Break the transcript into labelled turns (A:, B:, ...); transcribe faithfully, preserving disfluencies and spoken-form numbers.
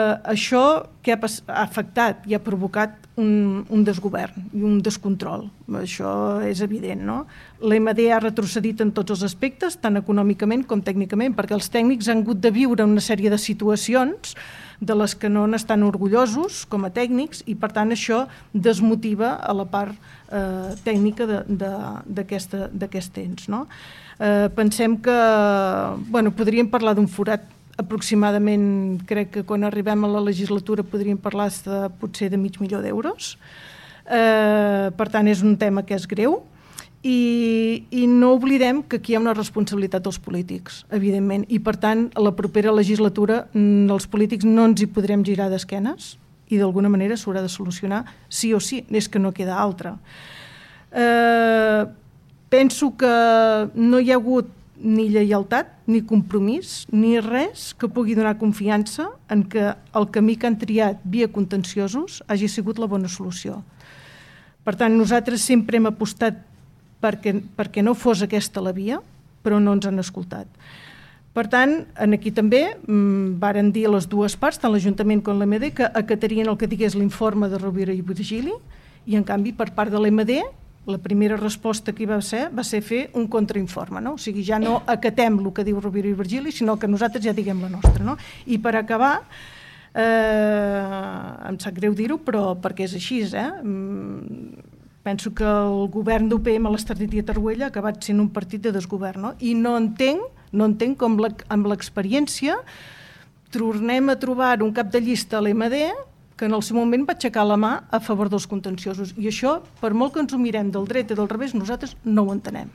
A: això què ha, ha afectat i ha provocat un, un desgovern i un descontrol. Això és evident, no? L'E M D ha retrocedit en tots els aspectes, tant econòmicament com tècnicament, perquè els tècnics han hagut de viure una sèrie de situacions de les que no n'estan orgullosos com a tècnics i, per tant, això desmotiva a la part eh, tècnica d'aquest temps. No? Eh, pensem que bueno, podríem parlar d'un forat aproximadament, crec que quan arribem a la legislatura podríem parlar de, potser de mig milió d'euros. Eh, per tant, és un tema que és greu. I, i no oblidem que aquí hi ha una responsabilitat dels polítics, evidentment, i per tant a la propera legislatura els polítics no ens hi podrem girar d'esquenes i d'alguna manera s'haurà de solucionar sí o sí, és que no queda altra. Eh, penso que no hi ha hagut ni lleialtat, ni compromís, ni res que pugui donar confiança en que el camí que han triat via contenciosos hagi sigut la bona solució. Per tant, nosaltres sempre hem apostat Perquè, perquè no fos aquesta la via, però no ens han escoltat. Per tant, aquí també mmm, varen dir a les dues parts, tant l'Ajuntament com l'E M D, que acatarien el que digués l'informe de Rovira i Virgili, i en canvi, per part de l'E M D, la primera resposta que hi va ser va ser fer un contrainforme. No? O sigui, ja no acatem el que diu Rovira i Virgili, sinó que nosaltres ja diguem la nostra. No? I per acabar, eh, em sap greu dir-ho, però perquè és així, eh? Mm, penso que el govern d'U P M a l'Estartit i a Taruella ha acabat sent un partit de desgovern, no? I no entenc, no entenc com la, amb l'experiència tornem a trobar un cap de llista a l'E M D que en el seu moment va aixecar la mà a favor dels contenciosos. I això, per molt que ens ho mirem del dret i del revés, nosaltres no ho entenem.